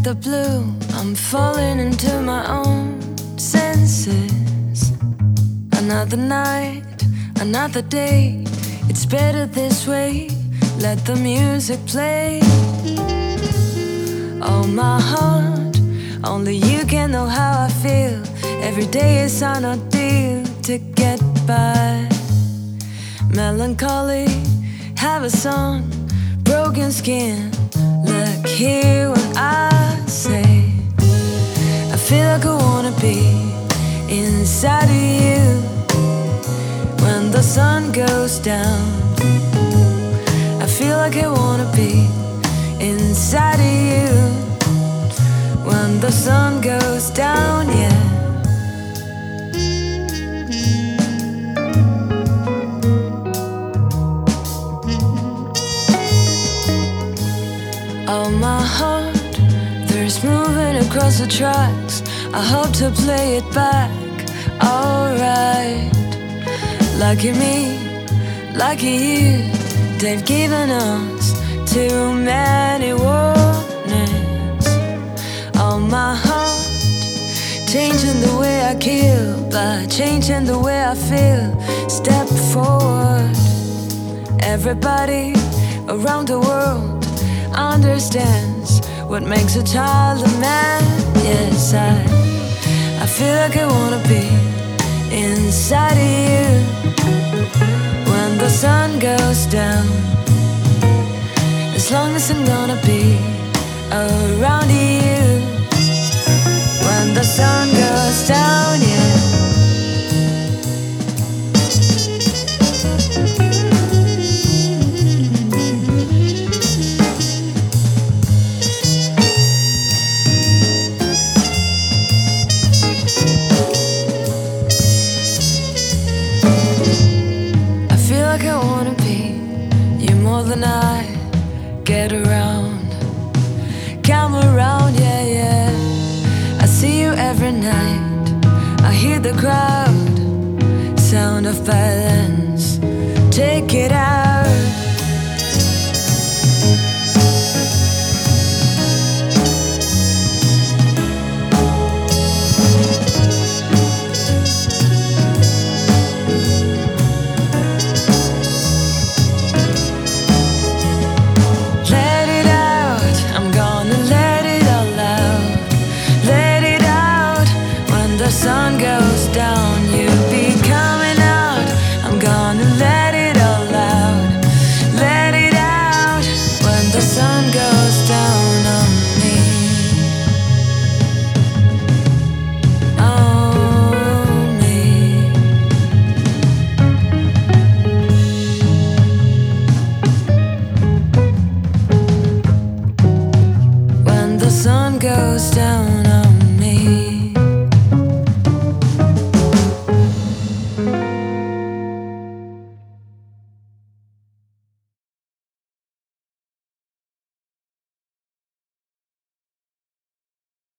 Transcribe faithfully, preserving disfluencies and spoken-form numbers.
like the blue. I'm falling into my own senses. Another night, another day. It's better this way. Let the music play. Oh, my heart, only you can know how I feel. Every day is an ordeal to get by. Melancholy, have a song, broken skin. Look here when I say I feel like I wanna be inside of you. When the sun goes down, I feel like I wanna be inside of you. When the sun goes down, yeah. Oh, my heart, there's moving across the tracks. I hope to play it back, alright. Lucky me, lucky you, they've given us too many warnings. Oh, my heart, changing the way I kill by changing the way I feel. Step forward. Everybody around the world understands what makes a child a man. Yes, I I feel like I wanna be inside of you. When the sun goes down, as long as I'm gonna be around you. When the sun goes down, yeah. Like I wanna be you more than I get around. Come around, yeah, yeah. I see you every night. I hear the crowd, sound of violence. Take it out.